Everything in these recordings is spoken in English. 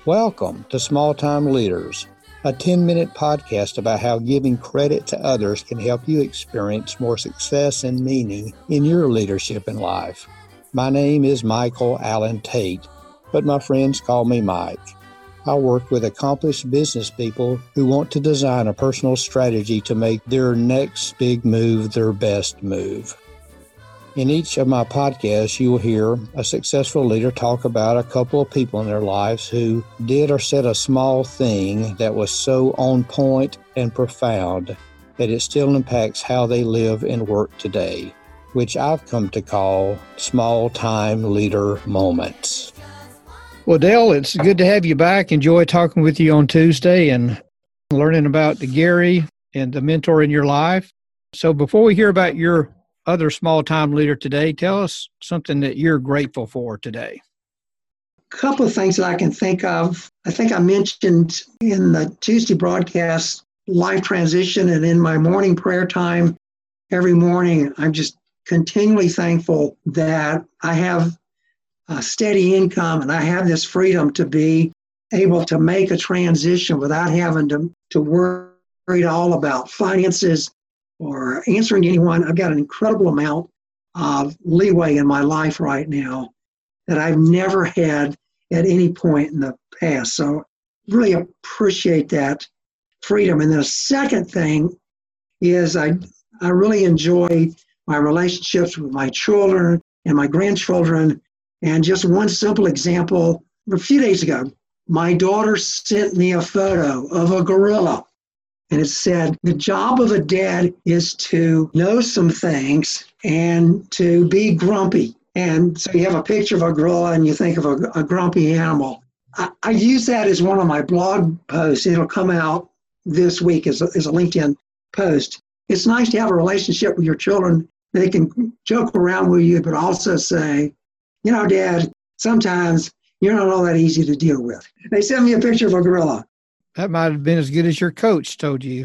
Welcome to Small Time Leaders, a 10-minute podcast about how giving credit to others can help you experience more success and meaning in your leadership in life. My name is Michael Allen Tate, but my friends call me Mike. I work with accomplished business people who want to design a personal strategy to make their next big move their best move. In each of my podcasts, you will hear a successful leader talk about a couple of people in their lives who did or said a small thing that was so on point and profound that it still impacts how they live and work today, which I've come to call small-time leader moments. Well, Dale, it's good to have you back. Enjoy talking with you on Tuesday and learning about Gary and the mentor in your life. So before we hear about your other small-time leader today, tell us something that you're grateful for today. A couple of things that I can think of. I think I mentioned in the Tuesday broadcast life transition, and in my morning prayer time every morning, I'm just continually thankful that I have a steady income and I have this freedom to be able to make a transition without having to worry at all about finances or answering to anyone. I've got an incredible amount of leeway in my life right now that I've never had at any point in the past. So really appreciate that freedom. And then a second thing is I really enjoy my relationships with my children and my grandchildren. And just one simple example, a few days ago, my daughter sent me a photo of a gorilla. And it said, the job of a dad is to know some things and to be grumpy. And so you have a picture of a gorilla and you think of a grumpy animal. I use that as one of my blog posts. It'll come out this week as a LinkedIn post. It's nice to have a relationship with your children. They can joke around with you, but also say, you know, Dad, sometimes you're not all that easy to deal with. They sent me a picture of a gorilla. That might have been as good as your coach told you.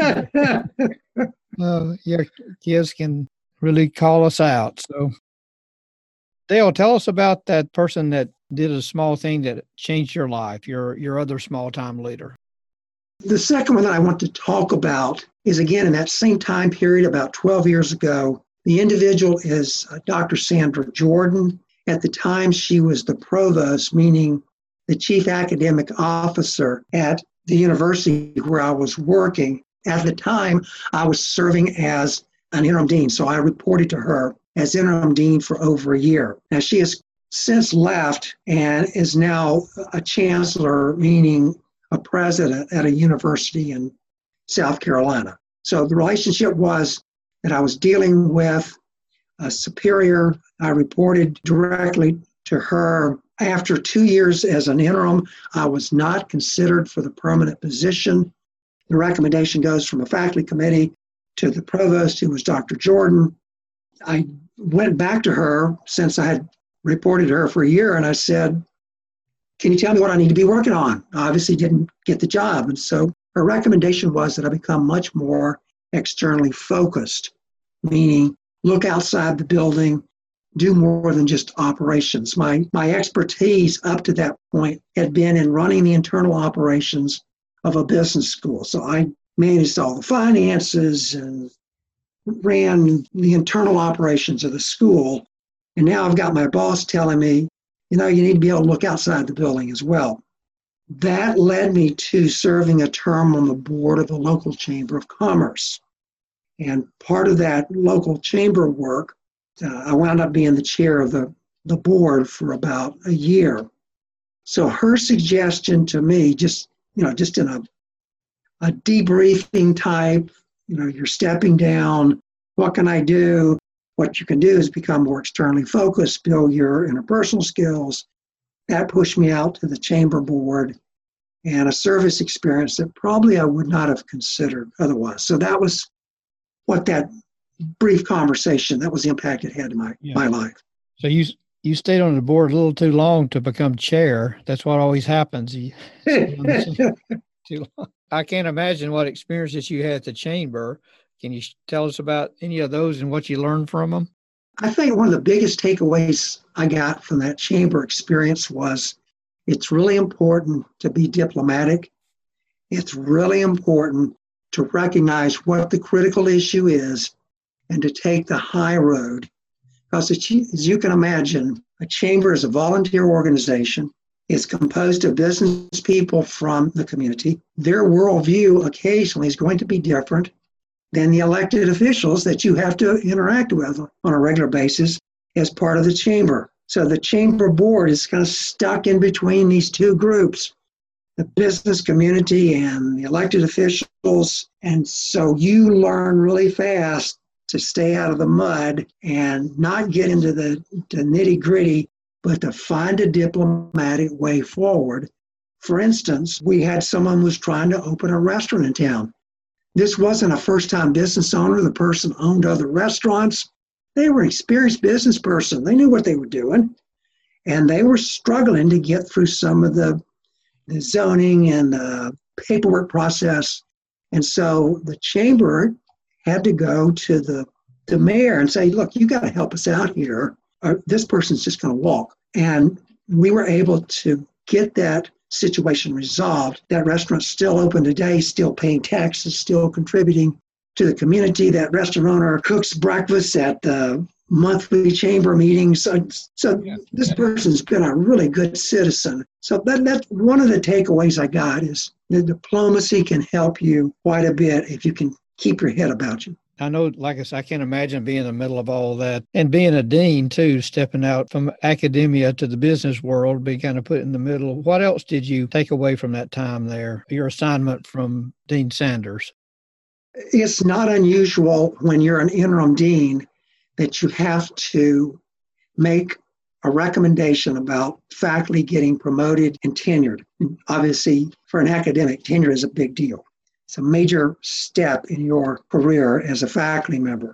Your kids can really call us out. So, Dale, tell us about that person that did a small thing that changed your life, your other small-time leader. The second one that I want to talk about is, again, in that same time period, about 12 years ago. The individual is Dr. Sandra Jordan. At the time, she was the provost, meaning the chief academic officer at the university where I was working. At the time, I was serving as an interim dean, so I reported to her as interim dean for over a year. Now, she has since left and is now a chancellor, meaning a president at a university in South Carolina. So the relationship was that I was dealing with a superior. I reported directly to her. After 2 years as an interim, I was not considered for the permanent position. The recommendation goes from a faculty committee to the provost, who was Dr. Jordan. I went back to her since I had reported to her for a year, and I said, can you tell me what I need to be working on? I obviously didn't get the job. And so her recommendation was that I become much more externally focused, meaning look outside the building, do more than just operations. My expertise up to that point had been in running the internal operations of a business school. So I managed all the finances and ran the internal operations of the school. And now I've got my boss telling me, you know, you need to be able to look outside the building as well. That led me to serving a term on the board of the local Chamber of Commerce. And part of that local chamber work, I wound up being the chair of the board for about a year. So her suggestion to me, just in a debriefing type, you're stepping down, what can I do? What you can do is become more externally focused, build your interpersonal skills. That pushed me out to the chamber board and a service experience that probably I would not have considered otherwise. So that was what that brief conversation, that was the impact it had in my life. So you stayed on the board a little too long to become chair. That's what always happens. Too long. I can't imagine what experiences you had at the chamber. Can you tell us about any of those and what you learned from them? I think one of the biggest takeaways I got from that chamber experience was It's really important to be diplomatic. It's really important to recognize what the critical issue is and to take the high road. Because as you can imagine, a chamber is a volunteer organization. It's composed of business people from the community. Their worldview occasionally is going to be different than the elected officials that you have to interact with on a regular basis as part of the chamber. So the chamber board is kind of stuck in between these two groups, the business community and the elected officials. And so you learn really fast to stay out of the mud and not get into the nitty gritty, but to find a diplomatic way forward. For instance, we had someone who was trying to open a restaurant in town. This wasn't a first-time business owner. The person owned other restaurants. They were an experienced business person. They knew what they were doing. And they were struggling to get through some of the zoning and the paperwork process. And so the chamber had to go to the mayor and say, look, you got to help us out here, or this person's just going to walk. And we were able to get that situation resolved. That restaurant's still open today, still paying taxes, still contributing to the community. That restaurant owner cooks breakfast at the monthly chamber meetings. So this person's been a really good citizen. So that's one of the takeaways I got is the diplomacy can help you quite a bit if you can keep your head about you. I know, like I said, I can't imagine being in the middle of all that and being a dean too, stepping out from academia to the business world, be kind of put in the middle. What else did you take away from that time there, your assignment from Dean Sanders? It's not unusual when you're an interim dean that you have to make a recommendation about faculty getting promoted and tenured. Obviously, for an academic, tenure is a big deal. It's a major step in your career as a faculty member.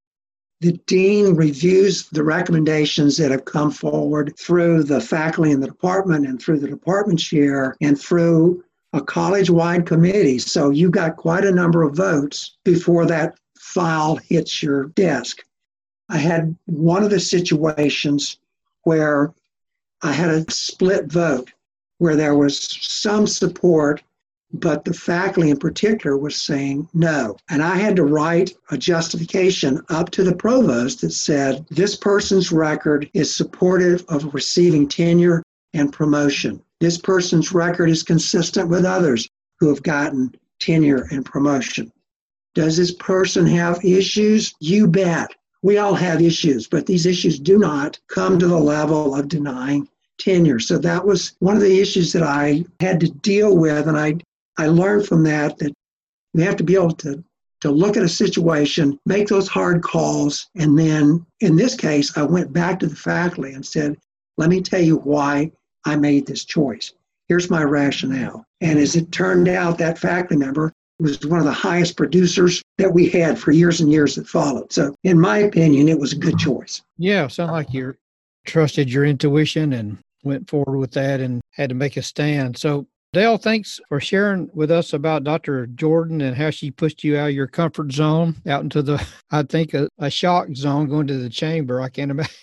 The dean reviews the recommendations that have come forward through the faculty in the department and through the department chair and through a college-wide committee. So you got quite a number of votes before that file hits your desk. I had one of the situations where I had a split vote where there was some support, but the faculty in particular was saying no. And I had to write a justification up to the provost that said, this person's record is supportive of receiving tenure and promotion. This person's record is consistent with others who have gotten tenure and promotion. Does this person have issues? You bet. We all have issues, but these issues do not come to the level of denying tenure. So that was one of the issues that I had to deal with, and I learned from that we have to be able to look at a situation, make those hard calls, and then, in this case, I went back to the faculty and said, let me tell you why I made this choice. Here's my rationale. And as it turned out, that faculty member was one of the highest producers that we had for years and years that followed. So in my opinion, it was a good choice. Yeah, sound like you trusted your intuition and went forward with that and had to make a stand. So Dale, thanks for sharing with us about Dr. Jordan and how she pushed you out of your comfort zone, out into the, I think, a shock zone going to the chamber. I can't imagine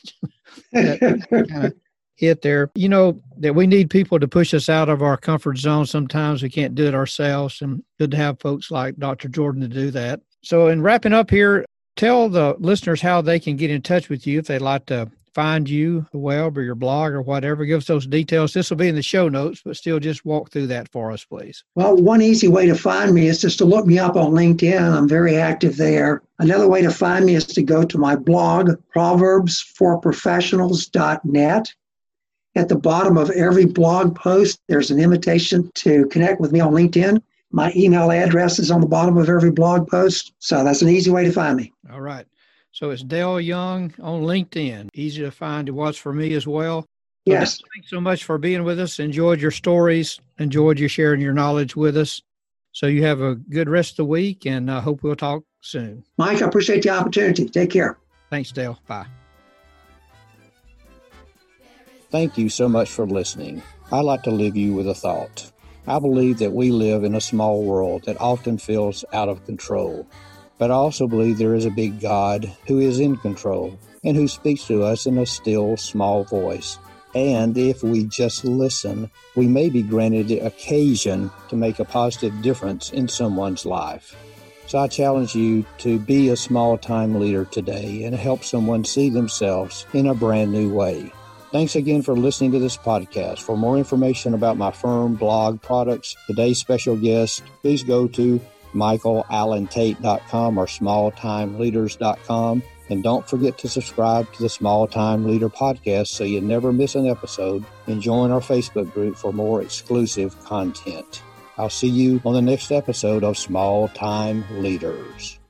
that kind of hit there. You know, that we need people to push us out of our comfort zone. Sometimes we can't do it ourselves, and good to have folks like Dr. Jordan to do that. So in wrapping up here, tell the listeners how they can get in touch with you if they'd like to find you, the web or your blog or whatever. Give us those details. This will be in the show notes, but still just walk through that for us, please. Well, one easy way to find me is just to look me up on LinkedIn. I'm very active there. Another way to find me is to go to my blog, proverbsforprofessionals.net. At the bottom of every blog post, there's an invitation to connect with me on LinkedIn. My email address is on the bottom of every blog post. So that's an easy way to find me. All right. So it's Dale Young on LinkedIn. Easy to find. It was for me as well. So yes. Thanks so much for being with us. Enjoyed your stories. Enjoyed you sharing your knowledge with us. So you have a good rest of the week, and I hope we'll talk soon. Mike, I appreciate the opportunity. Take care. Thanks, Dale. Bye. Thank you so much for listening. I'd like to leave you with a thought. I believe that we live in a small world that often feels out of control. But I also believe there is a big God who is in control and who speaks to us in a still, small voice. And if we just listen, we may be granted the occasion to make a positive difference in someone's life. So I challenge you to be a small-time leader today and help someone see themselves in a brand new way. Thanks again for listening to this podcast. For more information about my firm, blog, products, today's special guest, please go to michaelallentate.com or smalltimeleaders.com. And don't forget to subscribe to the Small Time Leader podcast so you never miss an episode, and join our Facebook group for more exclusive content. I'll see you on the next episode of Small Time Leaders.